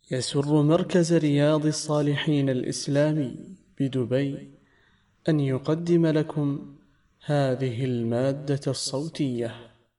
يسر مركز رياض الصالحين الإسلامي بدبي أن يقدم لكم هذه المادة الصوتية.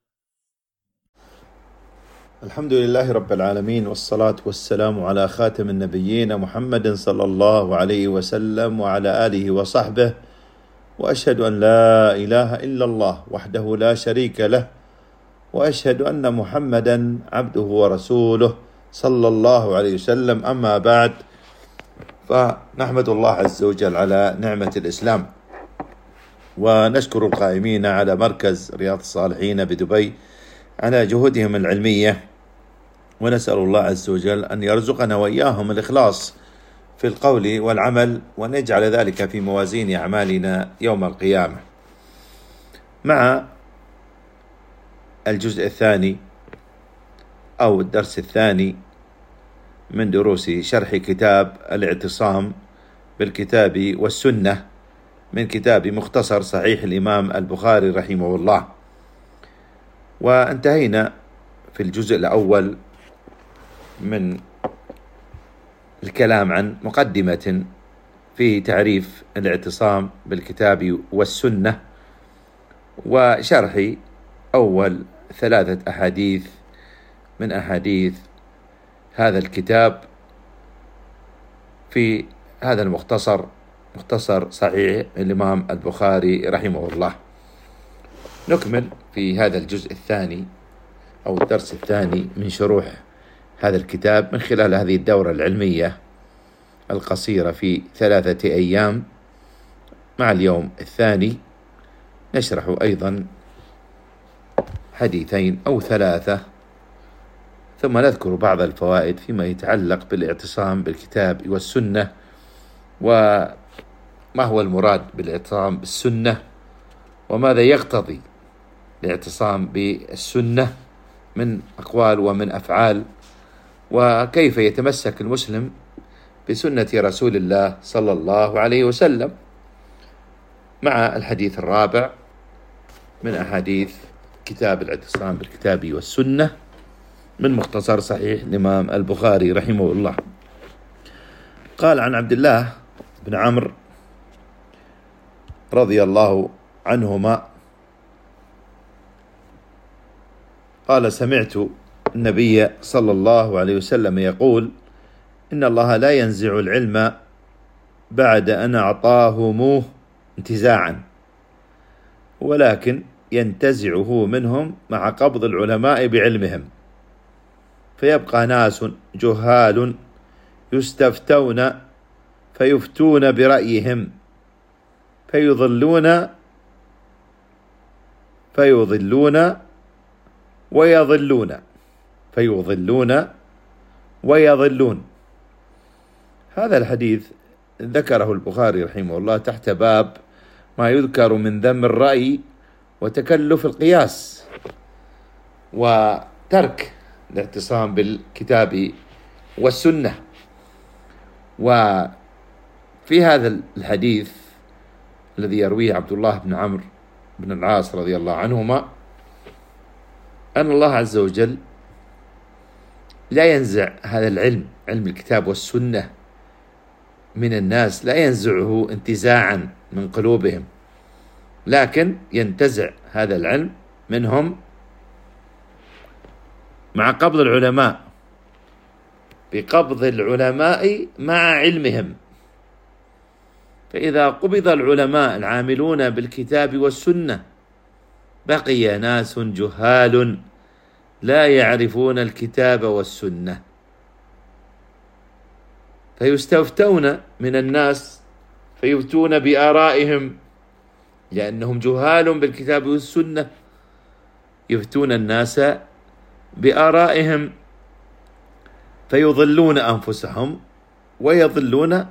الحمد لله رب العالمين، والصلاة والسلام على خاتم النبيين محمد صلى الله عليه وسلم وعلى آله وصحبه، وأشهد أن لا إله إلا الله وحده لا شريك له، وأشهد أن محمدا عبده ورسوله صلى الله عليه وسلم. أما بعد، فنحمد الله عز وجل على نعمة الإسلام، ونشكر القائمين على مركز رياض الصالحين بدبي على جهودهم العلمية، ونسأل الله عز وجل أن يرزقنا وإياهم الإخلاص في القول والعمل، وأن يجعل ذلك في موازين أعمالنا يوم القيامة. مع الجزء الثاني أو الدرس الثاني من دروس شرح كتاب الاعتصام بالكتاب والسنة من كتاب مختصر صحيح الإمام البخاري رحمه الله. وانتهينا في الجزء الأول من الكلام عن مقدمة في تعريف الاعتصام بالكتاب والسنة، وشرح أول 3 أحاديث من أحاديث هذا الكتاب في هذا المختصر، مختصر صحيح الإمام البخاري رحمه الله. نكمل في هذا الجزء الثاني أو الدرس الثاني من شروح هذا الكتاب من خلال هذه الدورة العلمية القصيرة في 3 أيام، مع اليوم الثاني نشرح أيضا حديثين أو 3، ثم نذكر بعض الفوائد فيما يتعلق بالاعتصام بالكتاب والسنة، وما هو المراد بالاعتصام بالسنة، وماذا يقتضي الاعتصام بالسنة من أقوال ومن أفعال، وكيف يتمسك المسلم بسنة رسول الله صلى الله عليه وسلم، مع الحديث الرابع من أحاديث كتاب الاعتصام بالكتاب والسنة من مختصر صحيح الإمام البخاري رحمه الله. قال عن عبد الله بن عمرو رضي الله عنهما قال: سمعت النبي صلى الله عليه وسلم يقول: إن الله لا ينزع العلم بعد أن أعطاهموه انتزاعا، ولكن ينتزعه منهم مع قبض العلماء بعلمهم، فيبقى ناس جهال يستفتون فيفتون برأيهم فيضلون ويضلون. هذا الحديث ذكره البخاري رحمه الله تحت باب ما يذكر من ذم الرأي وتكلف القياس وترك الاعتصام بالكتاب والسنة. وفي هذا الحديث الذي يرويه عبد الله بن عمرو بن العاص رضي الله عنهما أن الله عز وجل لا ينزع هذا العلم، علم الكتاب والسنة، من الناس، لا ينزعه انتزاعا من قلوبهم، لكن ينتزع هذا العلم منهم مع قبض العلماء، بقبض العلماء مع علمهم. فإذا قبض العلماء العاملون بالكتاب والسنة بقي ناس جهال لا يعرفون الكتاب والسنة، فيستفتون من الناس فيفتون بآرائهم، لأنهم جهال بالكتاب والسنة، يفتون الناس بآرائهم فيضلون أنفسهم ويضلون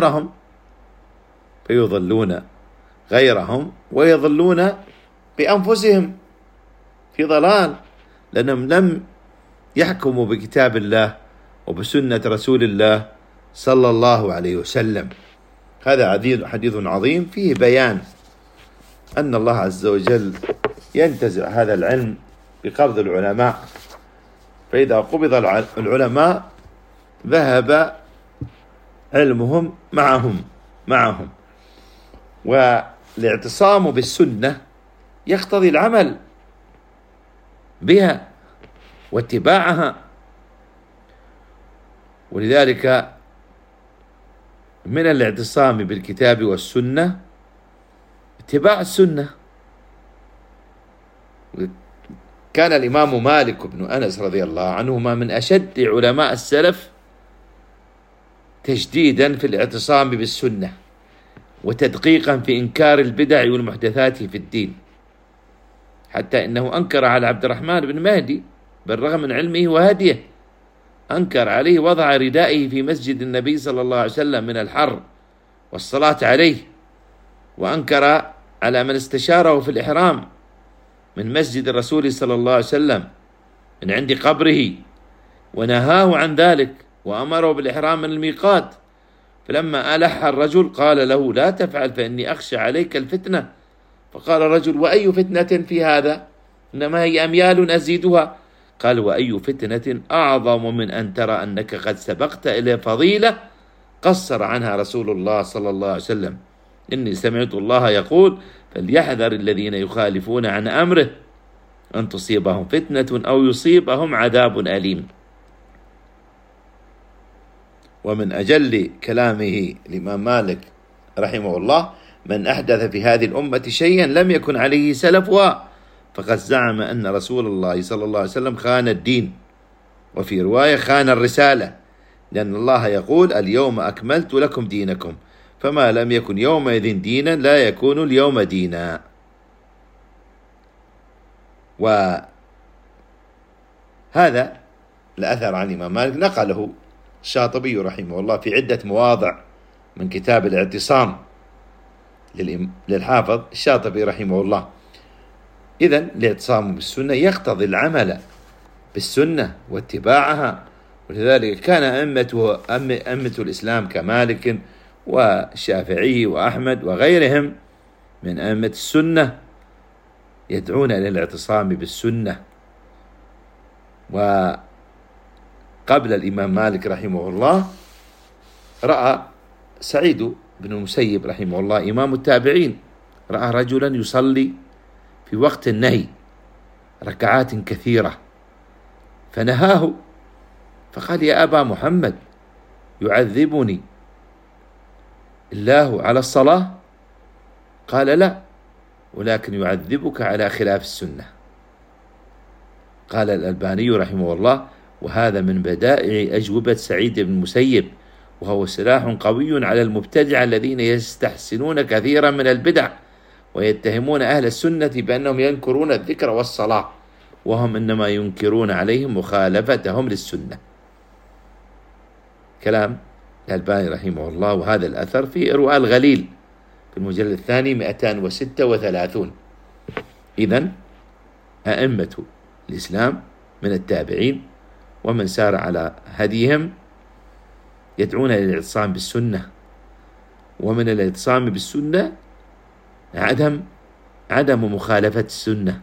غيرهم، بأنفسهم في ضلال، لأنهم لم يحكموا بكتاب الله وبسنة رسول الله صلى الله عليه وسلم. هذا حديث عظيم فيه بيان أن الله عز وجل ينتزع هذا العلم بقبض العلماء، فإذا قبض العلماء ذهب علمهم معهم. والاعتصام بالسنة يقتضي العمل بها واتباعها، ولذلك من الاعتصام بالكتاب والسنة اتباع السنة. كان الإمام مالك بن أنس رضي الله عنهما من أشد علماء السلف تشديدا في الاعتصام بالسنة وتدقيقا في إنكار البدع والمحدثات في الدين، حتى إنه أنكر على عبد الرحمن بن مهدي بالرغم من علمه وهديه، أنكر عليه وضع ردائه في مسجد النبي صلى الله عليه وسلم من الحر والصلاة عليه، وأنكر على من استشاره في الإحرام من مسجد الرسول صلى الله عليه وسلم من عند قبره، ونهاه عن ذلك وأمره بالإحرام من الميقات. فلما ألح الرجل قال له: لا تفعل فإني أخشى عليك الفتنة. فقال الرجل: وأي فتنة في هذا؟ إنما هي أميال أزيدها. قال: وأي فتنة أعظم من أن ترى أنك قد سبقت إلى فضيلة قصر عنها رسول الله صلى الله عليه وسلم. إني سمعت الله يقول: فليحذر الذين يخالفون عن أمره أن تصيبهم فتنة أو يصيبهم عذاب أليم. ومن أجل كلامه الإمام مالك رحمه الله: من أحدث في هذه الأمة شيئا لم يكن عليه سلفها فقد زعم أن رسول الله صلى الله عليه وسلم خان الدين، وفي رواية خان الرسالة، لأن الله يقول: اليوم أكملت لكم دينكم، فما لم يكن يومئذ دينا لا يكون اليوم دينا. وهذا الأثر عن الإمام مالك نقله الشاطبي رحمه الله في عدة مواضع من كتاب الاعتصام للحافظ الشاطبي رحمه الله. إذن الاعتصام بالسنة يقتضي العمل بالسنة واتباعها، ولذلك كان أئمة الإسلام كمالك والشافعي وأحمد وغيرهم من أئمة السنة يدعون إلى الاعتصام بالسنة. وقبل الإمام مالك رحمه الله رأى سعيد بن المسيب رحمه الله إمام التابعين، رأى رجلا يصلي في وقت النهي ركعات كثيرة فنهاه، فقال: يا أبا محمد، يعذبني الله على الصلاة؟ قال: لا، ولكن يعذبك على خلاف السنة. قال الألباني رحمه الله: وهذا من بدائع أجوبة سعيد بن المسيب، وهو سلاح قوي على المبتدع الذين يستحسنون كثيرا من البدع ويتهمون أهل السنة بأنهم ينكرون الذكر والصلاة، وهم إنما ينكرون عليهم مخالفتهم للسنة. كلام الألباني رحمه الله. وهذا الأثر في إرواء الغليل في المجلد الثاني 236. إذن أئمة الإسلام من التابعين ومن سار على هديهم يدعون إلى الاعتصام بالسنة، ومن الاعتصام بالسنة عدم مخالفة السنة،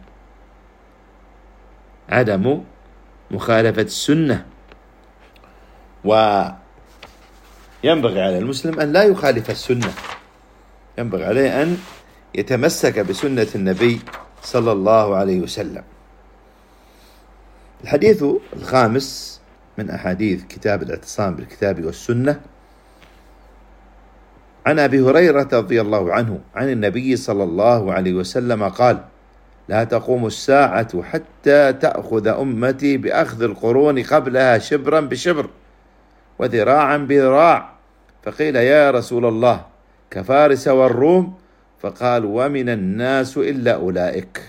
عدم مخالفة السنة. وينبغي على المسلم أن لا يخالف السنة، ينبغي عليه أن يتمسك بسنة النبي صلى الله عليه وسلم. الحديث الخامس من أحاديث كتاب الاعتصام بالكتاب والسنة عن أبي هريرة رضي الله عنه عن النبي صلى الله عليه وسلم قال: لا تقوم الساعة حتى تأخذ أمتي بأخذ القرون قبلها شبرا بشبر وذراعا بذراع. فقيل: يا رسول الله، كفارس والروم؟ فقال: ومن الناس إلا أولئك.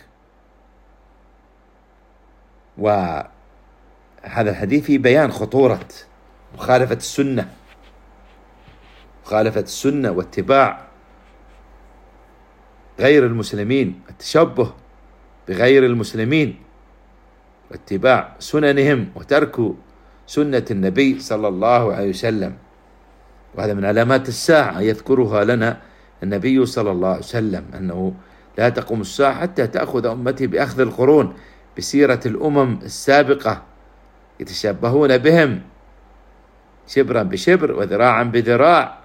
وهذا الحديث في بيان خطورة مخالفة السنة، مخالفة السنة واتباع غير المسلمين، التشبه بغير المسلمين واتباع سننهم وترك سنة النبي صلى الله عليه وسلم. وهذا من علامات الساعة يذكرها لنا النبي صلى الله عليه وسلم، أنه لا تقوم الساعة حتى تأخذ أمتي بأخذ القرون، بسيرة الأمم السابقة يتشبهون بهم شبرا بشبر وذراعا بذراع.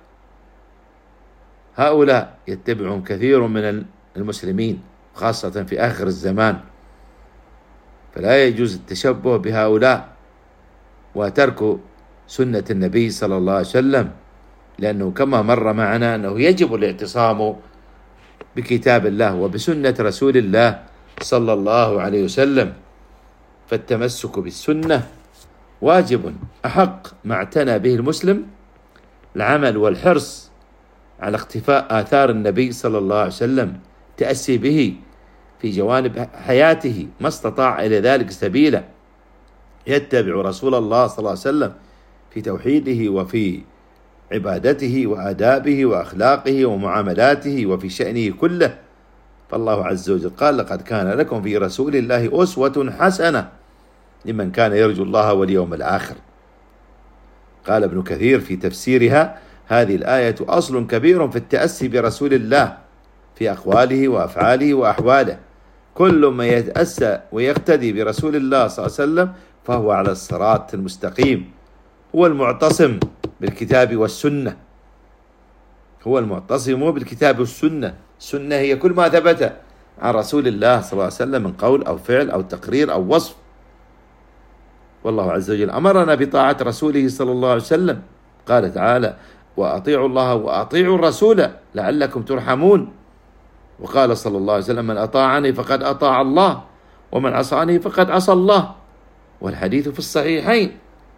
هؤلاء يتبعهم كثير من المسلمين خاصة في آخر الزمان، فلا يجوز التشبه بهؤلاء وترك سنة النبي صلى الله عليه وسلم، لأنه كما مر معنا أنه يجب الاعتصام بكتاب الله وبسنة رسول الله صلى الله عليه وسلم، فالتمسك بالسنة واجب أحق ما اعتنى به المسلم العمل والحرص على اقتفاء آثار النبي صلى الله عليه وسلم، تأسي به في جوانب حياته ما استطاع إلى ذلك سبيلا، يتبع رسول الله صلى الله عليه وسلم في توحيده وفي عبادته وآدابه وأخلاقه ومعاملاته وفي شأنه كله. فالله عز وجل قال: لقد كان لكم في رسول الله أسوة حسنة لمن كان يرجو الله واليوم الآخر. قال ابن كثير في تفسيرها: هذه الآية أصل كبير في التأسي برسول الله في أقواله وأفعاله وأحواله. كل من يتأسى ويقتدي برسول الله صلى الله عليه وسلم فهو على الصراط المستقيم، هو المعتصم بالكتاب والسنة، هو المعتصم بالكتاب والسنة. السنة هي كل ما ثبت عن رسول الله صلى الله عليه وسلم من قول أو فعل أو تقرير أو وصف. والله عز وجل أمرنا بطاعة رسوله صلى الله عليه وسلم، قال تعالى: وأطيعوا الله وأطيعوا الرسول لعلكم ترحمون. وقال صلى الله عليه وسلم: من أطاعني فقد أطاع الله ومن عصاني فقد عصى الله، والحديث في الصحيحين.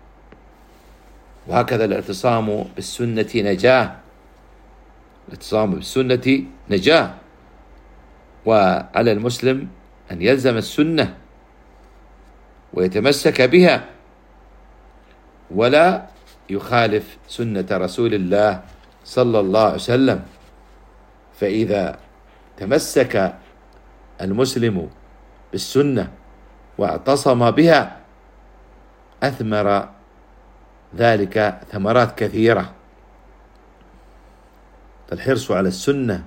وهكذا الاعتصام بالسنة نجاة، الاعتصام بالسنة نجاة، وعلى المسلم أن يلزم السنة ويتمسك بها ولا يخالف سنة رسول الله صلى الله عليه وسلم. فإذا تمسك المسلم بالسنة واعتصم بها أثمر ذلك ثمرات كثيرة. فالحرص على السنة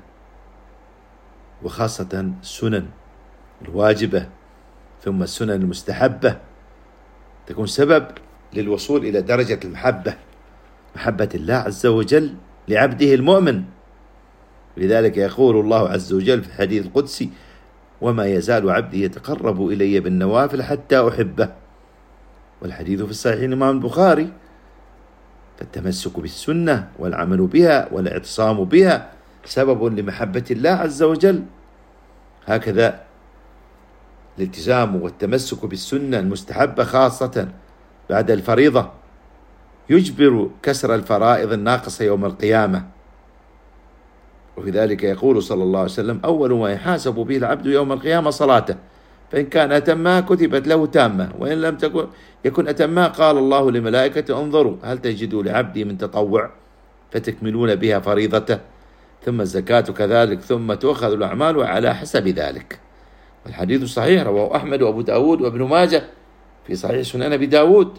وخاصة السنن الواجبة ثم السنن المستحبة تكون سبب للوصول إلى درجة المحبة، محبة الله عز وجل لعبده المؤمن. لذلك يقول الله عز وجل في الحديث القدسي: وما يزال عبدي يتقرب إلي بالنوافل حتى أحبه. والحديث في الصحيح الإمام البخاري. فالتمسك بالسنة والعمل بها والاعتصام بها سبب لمحبة الله عز وجل. هكذا الالتزام والتمسك بالسنة المستحبة خاصة بعد الفريضة يجبر كسر الفرائض الناقصة يوم القيامة. وفي ذلك يقول صلى الله عليه وسلم: أول ما يحاسب به العبد يوم القيامة صلاته، فإن كان أتمها كتبت له تامة، وإن لم يكن أتمها قال الله لملائكته: انظروا هل تجدوا لعبدي من تطوع فتكملون بها فريضته، ثم الزكاة كذلك، ثم تؤخذ الأعمال على حسب ذلك. والحديث صحيح، رواه أحمد وأبو داود وابن ماجه في صحيح سنن أبي داود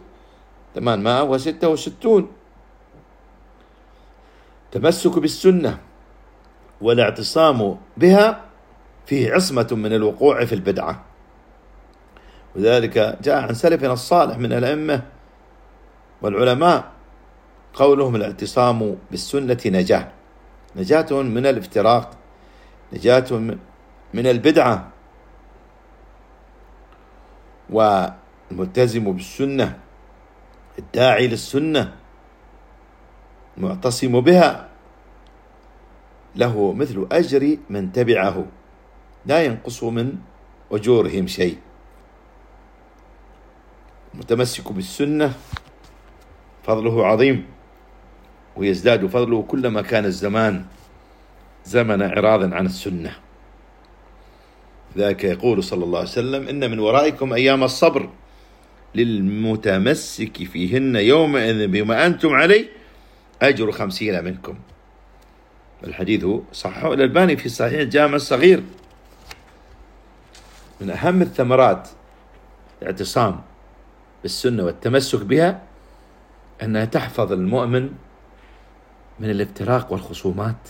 866. تمسك بالسنة والاعتصام بها فيه عصمة من الوقوع في البدعة. وذلك جاء عن سلفنا الصالح من الأئمة والعلماء قولهم: الاعتصام بالسنة نجاة، نجاة من الافتراق، نجاة من البدعة. والملتزم بالسنة الداعي للسنة المعتصم بها له مثل أجر من تبعه لا ينقص من أجورهم شيء. المتمسك بالسنة فضله عظيم، ويزداد فضله كلما كان الزمان زمن إعراض عن السنة. ذاك يقول صلى الله عليه وسلم: إن من ورائكم أيام الصبر للمتمسك فيهن يومئذ بما أنتم عليه أجر 50 منكم. الحديث صححه الألباني في صحيح الجامع الصغير. من أهم الثمرات الاعتصام بالسنة والتمسك بها أنها تحفظ المؤمن من الافتراق والخصومات.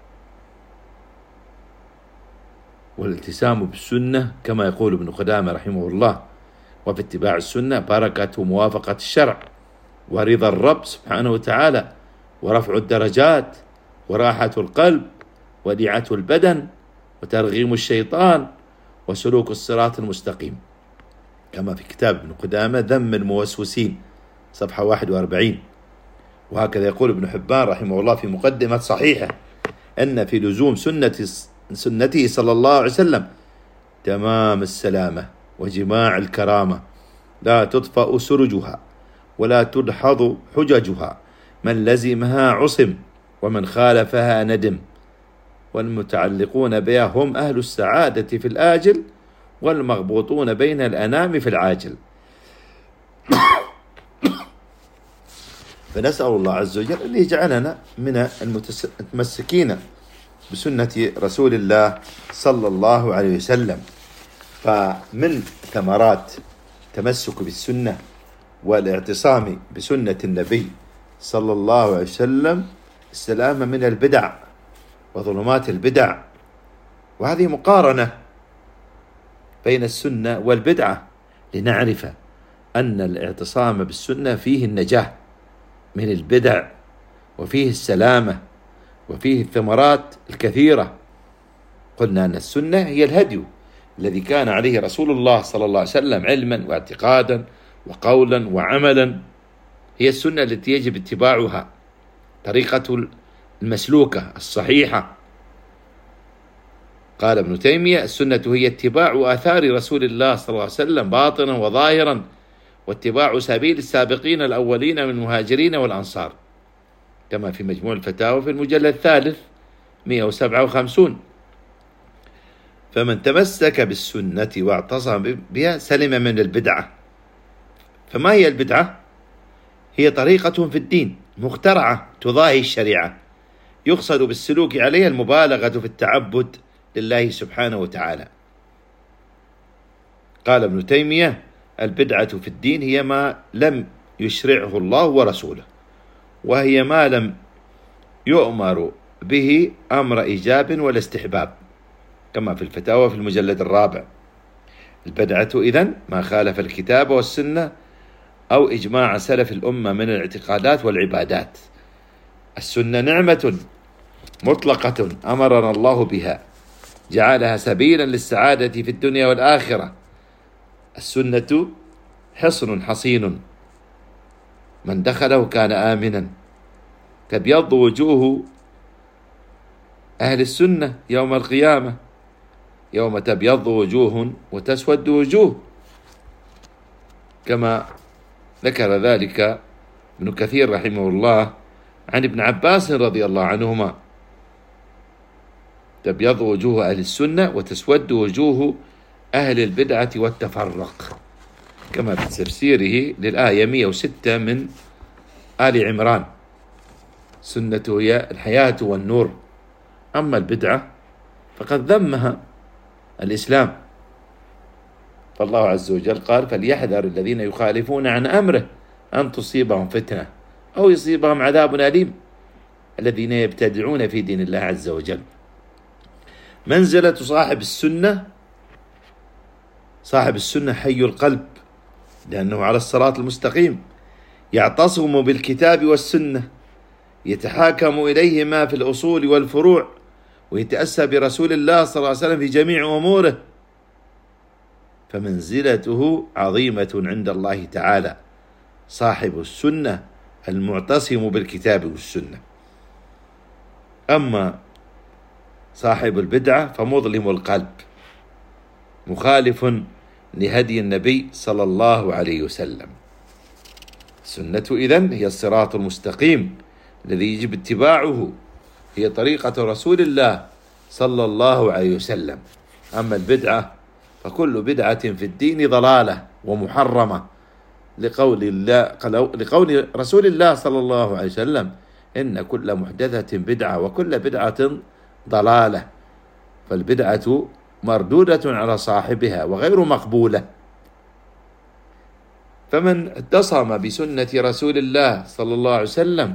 والالتزام بالسنة كما يقول ابن قدامة رحمه الله: وفي اتباع السنة بركة موافقة الشرع، ورضا الرب سبحانه وتعالى، ورفع الدرجات، وراحة القلب، وديعة البدن، وترغيم الشيطان، وسلوك الصراط المستقيم، كما في كتاب ابن قدامة ذم الموسوسين صفحة 41. وهكذا يقول ابن حبان رحمه الله في مقدمة صحيحة أن في لزوم سنته صلى الله عليه وسلم تمام السلامة وجماع الكرامة، لا تطفأ سرجها ولا تدحض حججها، من لزمها عصم ومن خالفها ندم، والمتعلقون بها هم أهل السعادة في الآجل والمغبوطون بين الأنام في العاجل. فنسأل الله عز وجل أن يجعلنا من المتمسكين بسنة رسول الله صلى الله عليه وسلم. فمن ثمرات التمسك بالسنة والاعتصام بسنة النبي صلى الله عليه وسلم السلامة من البدع وظلمات البدع، وهذه مقارنة بين السنة والبدعة لنعرف أن الاعتصام بالسنة فيه النجاة من البدع، وفيه السلامة، وفيه الثمرات الكثيرة. قلنا أن السنة هي الهدي الذي كان عليه رسول الله صلى الله عليه وسلم علما واعتقادا وقولا وعملا، هي السنة التي يجب اتباعها، طريقة المسلوكة الصحيحة. قال ابن تيمية: السنة هي اتباع آثار رسول الله صلى الله عليه وسلم باطنا وظاهرا، واتباع سبيل السابقين الأولين من المهاجرين والأنصار، كما في مجموع الفتاوى في المجلد الثالث 157. فمن تمسك بالسنة واعتصم بها سلم من البدعة. فما هي البدعة؟ هي طريقة في الدين مخترعة تضاهي الشريعة، يقصد بالسلوك عليها المبالغة في التعبد لله سبحانه وتعالى. قال ابن تيمية: البدعة في الدين هي ما لم يشرعه الله ورسوله، وهي ما لم يؤمر به أمر إيجاب ولا استحباب، كما في الفتاوى في المجلد الرابع. البدعة إذن ما خالف الكتاب والسنة أو إجماع سلف الأمة من الاعتقادات والعبادات. السنة نعمة مطلقة أمرنا الله بها، جعلها سبيلا للسعادة في الدنيا والآخرة. السنة حصن حصين من دخله كان آمنا، تبيض وجوه أهل السنة يوم القيامة، يوم تبيض وجوه وتسود وجوه، كما ذكر ذلك ابن كثير رحمه الله عن ابن عباس رضي الله عنهما: تبيض وجوه أهل السنة وتسود وجوه أهل البدعة والتفرق، كما في تفسيره للآية 106 من آل عمران. السنة هي الحياة والنور، أما البدعة فقد ذمها الإسلام. فالله عز وجل قال: فليحذر الذين يخالفون عن أمره أن تصيبهم فتنة أو يصيبهم عذاب أليم، الذين يبتدعون في دين الله عز وجل. منزلة صاحب السنة: صاحب السنة حي القلب، لأنه على الصراط المستقيم، يعتصم بالكتاب والسنة، يتحاكم إليهما في الأصول والفروع، ويتأسى برسول الله صلى الله عليه وسلم في جميع أموره، فمنزلته عظيمة عند الله تعالى. صاحب السنة المعتصم بالكتاب والسنة. أما صاحب البدعة فمظلم القلب، مخالف لهدي النبي صلى الله عليه وسلم. السنة إذن هي الصراط المستقيم الذي يجب اتباعه، هي طريقة رسول الله صلى الله عليه وسلم. أما البدعة فكل بدعة في الدين ضلالة ومحرمة، لقول رسول الله صلى الله عليه وسلم: إن كل محدثة بدعة وكل بدعة ضلالة. فالبدعة مردودة على صاحبها وغير مقبولة. فمن اعتصم بسنة رسول الله صلى الله عليه وسلم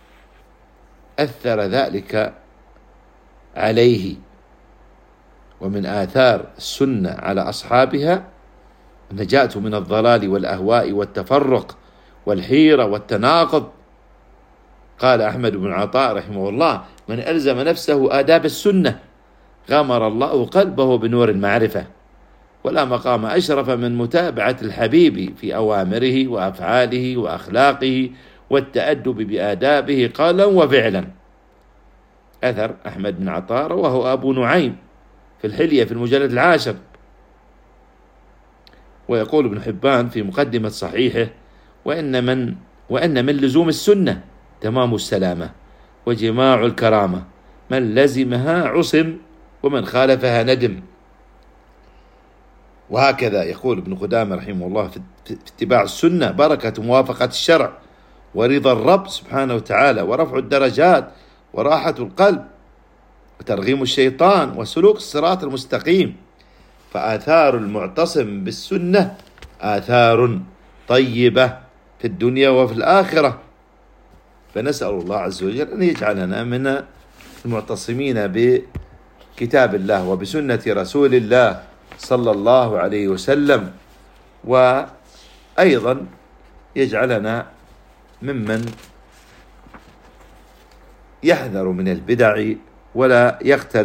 أثر ذلك عليه. ومن آثار السنة على أصحابها النجاة من الضلال والأهواء والتفرق والحيرة والتناقض. قال أحمد بن عطاء رحمه الله: من ألزم نفسه آداب السنة غمر الله قلبه بنور المعرفة، ولا مقام أشرف من متابعة الحبيب في أوامره وأفعاله وأخلاقه والتأدب بآدابه قولا وفعلا. أثر أحمد بن عطاء رواه أبو نعيم في الحلية في المجلد 10. ويقول ابن حبان في مقدمة صحيحه: وأن من لزوم السنة تمام السلامة وجماع الكرامة، من لزمها عصم ومن خالفها ندم. وهكذا يقول ابن قدامة رحمه الله في اتباع السنة بركة موافقة الشرع ورضا الرب سبحانه وتعالى ورفع الدرجات وراحة القلب وترغيم الشيطان وسلوك الصراط المستقيم. فآثار المعتصم بالسنة آثار طيبة في الدنيا وفي الآخرة. فنسأل الله عز وجل أن يجعلنا من المعتصمين بكتاب الله وبسنة رسول الله صلى الله عليه وسلم، وأيضا يجعلنا ممن يحذر من البدع ولا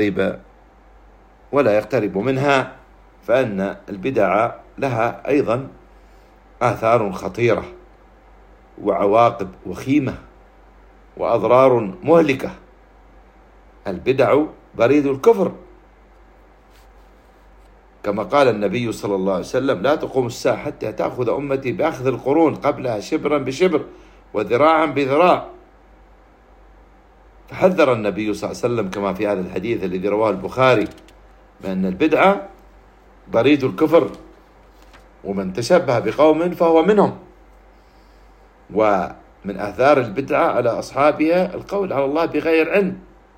يقترب منها، فإن البدع لها أيضا آثار خطيرة وعواقب وخيمة وأضرار مهلكة. البدع بريد الكفر، كما قال النبي صلى الله عليه وسلم: لا تقوم الساعة حتى تأخذ أمتي بأخذ القرون قبلها شبرا بشبر وذراعا بذراع. فحذر النبي صلى الله عليه وسلم كما في هذا الحديث الذي رواه البخاري بأن البدعة بريد الكفر، ومن تشبه بقوم فهو منهم. ومن آثار البدعة على أصحابها القول على الله بغير علم.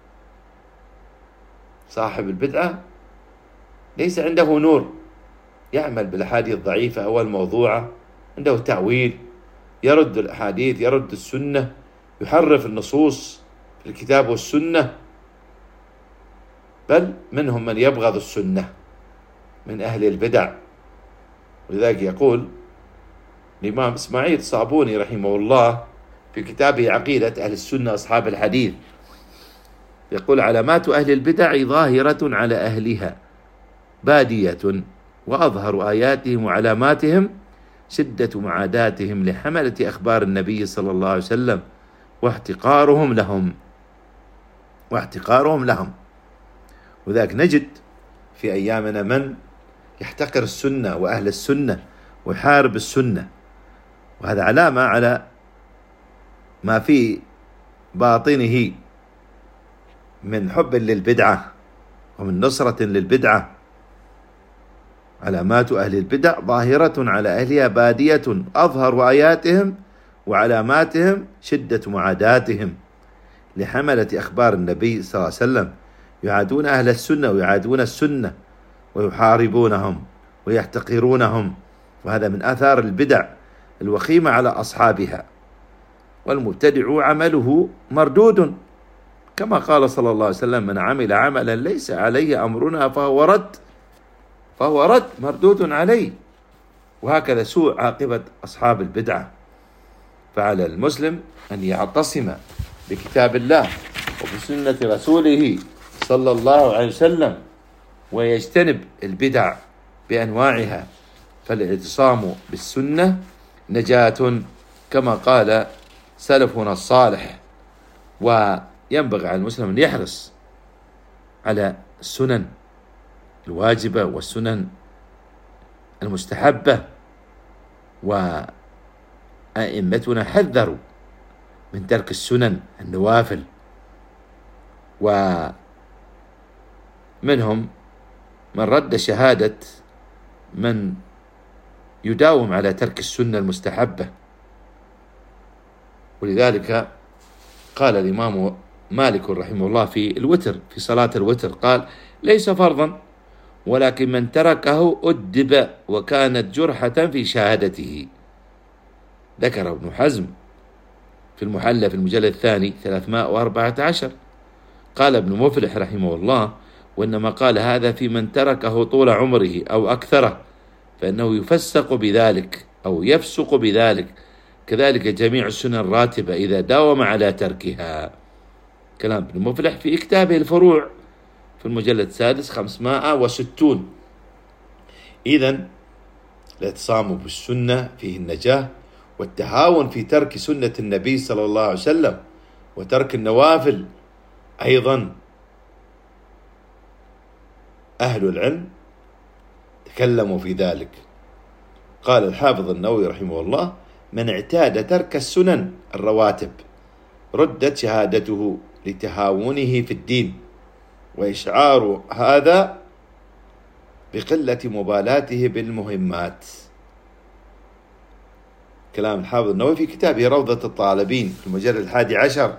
صاحب البدعة ليس عنده نور، يعمل بالأحاديث الضعيفة أو الموضوعة، عنده تأويل، يرد الأحاديث، يرد السنة، يحرف النصوص في الكتاب والسنة، بل منهم من يبغض السنة من أهل البدع. ولذلك يقول الإمام إسماعيل الصابوني رحمه الله في كتابه عقيدة أهل السنة أصحاب الحديث، يقول: علامات أهل البدع ظاهرة على أهلها بادية، وأظهر آياتهم وعلاماتهم شدة معاداتهم لحملة أخبار النبي صلى الله عليه وسلم واحتقارهم لهم. وذلك نجد في أيامنا من يحتقر السنة وأهل السنة ويحارب السنة، وهذا علامة على ما في باطنه من حب للبدعة ومن نصرة للبدعة. علامات أهل البدع ظاهرة على أهلها بادية، أظهر آياتهم وعلاماتهم شدة معاداتهم لحملة أخبار النبي صلى الله عليه وسلم، يعادون أهل السنة ويعادون السنة ويحاربونهم ويحتقرونهم. وهذا من آثار البدع الوخيمة على أصحابها. والمبتدع عمله مردود، كما قال صلى الله عليه وسلم: من عمل عملا ليس عليه أمرنا فهو رد مردود عليه. وهكذا سوء عاقبة أصحاب البدعة. فعلى المسلم أن يعتصم بكتاب الله وبسنة رسوله صلى الله عليه وسلم، ويجتنب البدع بأنواعها. فالاعتصام بالسنة نجاة كما قال سلفنا الصالح. وينبغي على المسلم أن يحرص على السنن الواجبة والسنن المستحبة. وأئمتنا حذروا من ترك السنن النوافل، ومنهم من رد شهادة من يداوم على ترك السنة المستحبة. ولذلك قال الإمام مالك رحمه الله في الوتر، في صلاة الوتر، قال: ليس فرضا، ولكن من تركه أدب وكانت جرحة في شهادته. ذكر ابن حزم في المحلى في المجلد الثاني 314. قال ابن مفلح رحمه الله: وإنما قال هذا في من تركه طول عمره أو أكثره، فإنه يفسق بذلك أو يفسق بذلك، كذلك جميع السنن الراتبة إذا داوم على تركها. كلام ابن مفلح في كتابه الفروع في المجلد السادس 560. إذن الاعتصام بالسنة فيه النجاة، والتهاون في ترك سنة النبي صلى الله عليه وسلم وترك النوافل أيضا. أهل العلم تكلموا في ذلك. قال الحافظ النووي رحمه الله: من اعتاد ترك السنن الرواتب ردت شهادته لتهاونه في الدين، وإشعار هذا بقلة مبالاته بالمهمات. كلام الحافظ النووي في كتابه روضة الطالبين في المجلد 11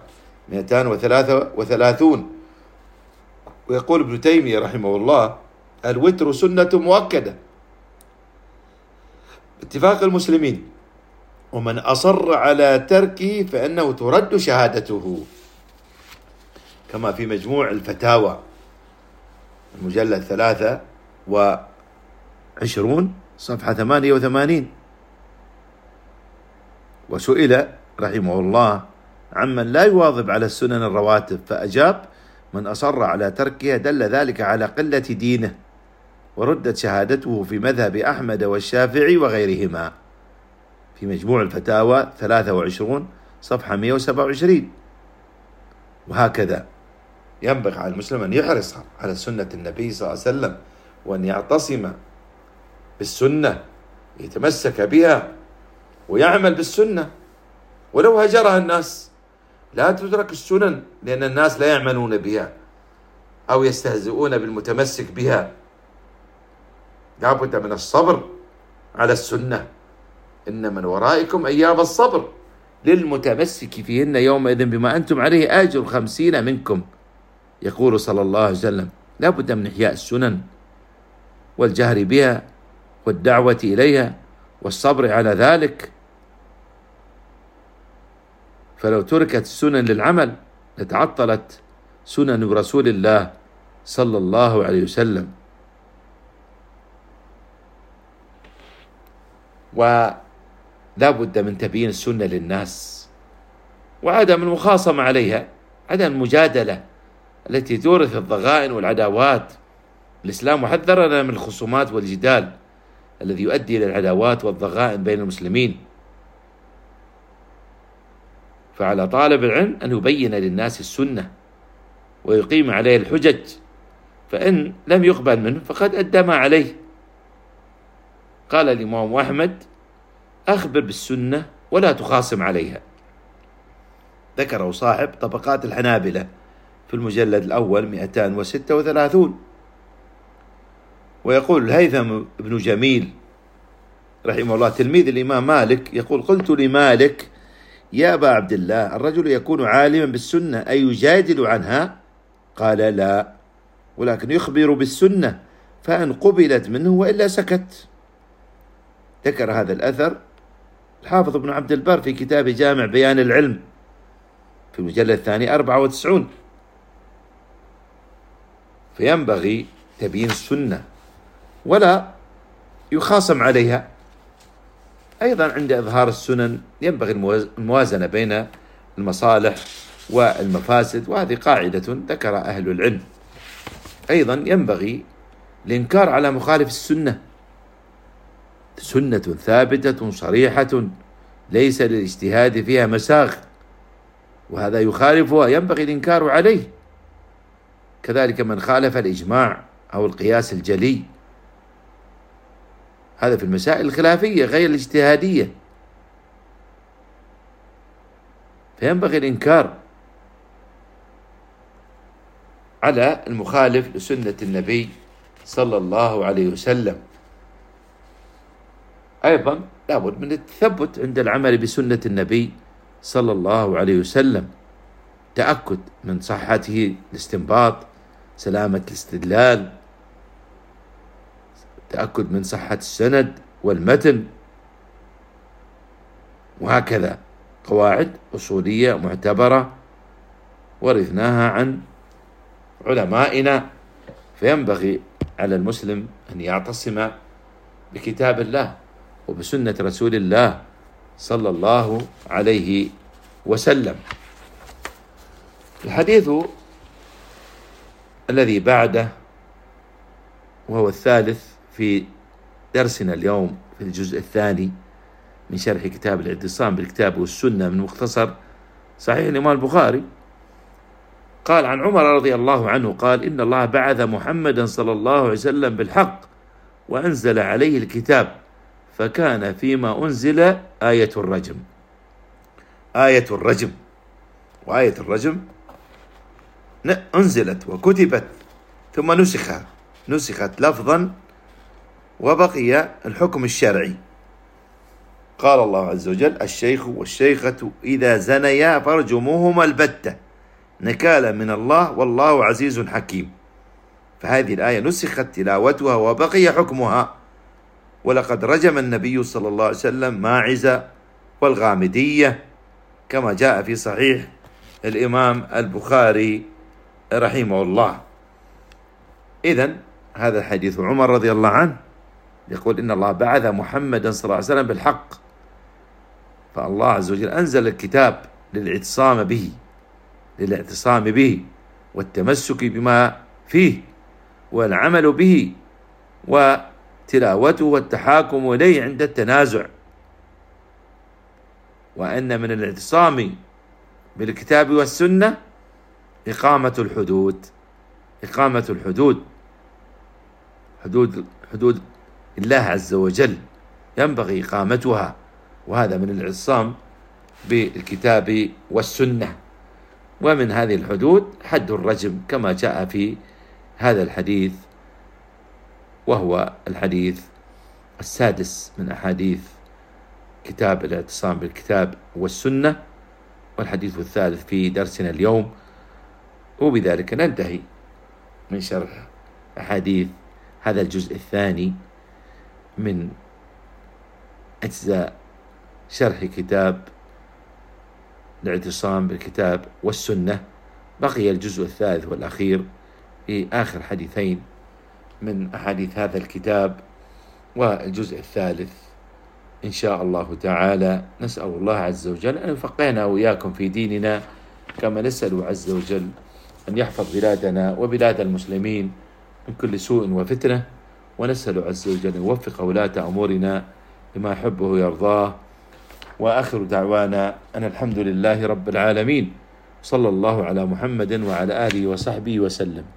233. ويقول ابن تيمية رحمه الله: الوتر سنة مؤكدة باتفاق المسلمين، ومن أصر على تركه فإنه ترد شهادته، كما في مجموع الفتاوى المجلد 23 صفحة 88. وسئل رحمه الله عمن لا يواظب على السنن الرواتب فأجاب: من أصر على تركها دل ذلك على قلة دينه، وردت شهادته في مذهب أحمد والشافعي وغيرهما، في مجموع الفتاوى 23 صفحة 127. وهكذا ينبغي على المسلم أن يحرص على سنة النبي صلى الله عليه وسلم، وأن يعتصم بالسنة، يتمسك بها ويعمل بالسنة ولو هجرها الناس. لا تترك السنن لأن الناس لا يعملون بها أو يستهزئون بالمتمسك بها. لابد من الصبر على السنة، إن من ورائكم أيام الصبر للمتمسك فيهن يومئذ بما أنتم عليه أجر 50 منكم، يقول صلى الله عليه وسلم. لابد من إحياء السنن والجهر بها والدعوة إليها والصبر على ذلك. فلو تركت السنن للعمل لتعطلت سنن رسول الله صلى الله عليه وسلم. ولا بد من تبيين السنة للناس وعدم المخاصمة عليها، عدم المجادلة التي تورث الضغائن والعداوات. الإسلام حذرنا من الخصومات والجدال الذي يؤدي إلى العداوات والضغائن بين المسلمين. فعلى طالب العلم أن يبين للناس السنة ويقيم عليه الحجج، فإن لم يقبل منه فقد أدى ما عليه. قال الإمام أحمد: أخبر بالسنة ولا تخاصم عليها. ذكره صاحب طبقات الحنابلة في المجلد الأول 236. ويقول الهيثم بن جميل رحمه الله تلميذ الإمام مالك يقول: قلت لمالك: يا أبا عبد الله، الرجل يكون عالما بالسنة أي يجادل عنها؟ قال: لا، ولكن يخبر بالسنة فإن قبلت منه وإلا سكت. ذكر هذا الأثر الحافظ ابن عبد البر في كتاب جامع بيان العلم في المجلد الثاني 94. فينبغي تبيين السنة ولا يخاصم عليها. أيضا عند إظهار السنن ينبغي الموازنة بين المصالح والمفاسد، وهذه قاعدة ذكر أهل العلم. أيضا ينبغي الإنكار على مخالف السنة، سنة ثابتة صريحة ليس للاجتهاد فيها مساغ، وهذا يخالفها ينبغي الإنكار عليه. كذلك من خالف الإجماع أو القياس الجلي، هذا في المسائل الخلافية غير الاجتهادية، فينبغي الإنكار على المخالف لسنة النبي صلى الله عليه وسلم. أيضا لابد من التثبت عند العمل بسنة النبي صلى الله عليه وسلم، تأكد من صحته، الاستنباط، سلامة الاستدلال، تأكد من صحة السند والمتن، وهكذا قواعد أصولية معتبرة ورثناها عن علمائنا. فينبغي على المسلم أن يعتصم بكتاب الله وبسنة رسول الله صلى الله عليه وسلم. الحديث الذي بعده وهو الثالث في درسنا اليوم في الجزء الثاني من شرح كتاب الاعتصام بالكتاب والسنة من مختصر صحيح الإمام البخاري. قال عن عمر رضي الله عنه قال: إن الله بعث محمدا صلى الله عليه وسلم بالحق وأنزل عليه الكتاب، فكان فيما أنزل آية الرجم. آية الرجم، وآية الرجم أنزلت وكتبت ثم نسخت لفظا وبقي الحكم الشرعي. قال الله عز وجل: الشيخ والشيخة إذا زنيا فارجموهما البتة نكالا من الله والله عزيز حكيم. فهذه الآية نسخت تلاوتها وبقي حكمها. ولقد رجم النبي صلى الله عليه وسلم ماعز والغامدية كما جاء في صحيح الإمام البخاري رحمه الله. إذن هذا حديث عمر رضي الله عنه يقول: إن الله بعث محمدا صلى الله عليه وسلم بالحق، فالله عز وجل أنزل الكتاب للاعتصام به والتمسك بما فيه والعمل به وتلاوته والتحاكم إليه عند التنازع. وأن من الاعتصام بالكتاب والسنة إقامة الحدود، حدود الله عز وجل ينبغي إقامتها، وهذا من الاعتصام بالكتاب والسنة. ومن هذه الحدود حد الرجم كما جاء في هذا الحديث، وهو الحديث السادس من أحاديث كتاب الاعتصام بالكتاب والسنة، والحديث الثالث في درسنا اليوم. وبذلك ننتهي من شرح أحاديث هذا الجزء الثاني من أجزاء شرح كتاب الاعتصام بالكتاب والسنة. بقي الجزء الثالث والأخير في آخر حديثين من أحاديث هذا الكتاب، والجزء الثالث إن شاء الله تعالى. نسأل الله عز وجل أن يفقهنا وإياكم في ديننا، كما نسأل عز وجل أن يحفظ بلادنا وبلاد المسلمين من كل سوء وفتنة، ونسأل عز وجل أن يوفق ولاة أمورنا لما يحبه ويرضاه. وآخر دعوانا أن الحمد لله رب العالمين، صلى الله على محمد وعلى آله وصحبه وسلم.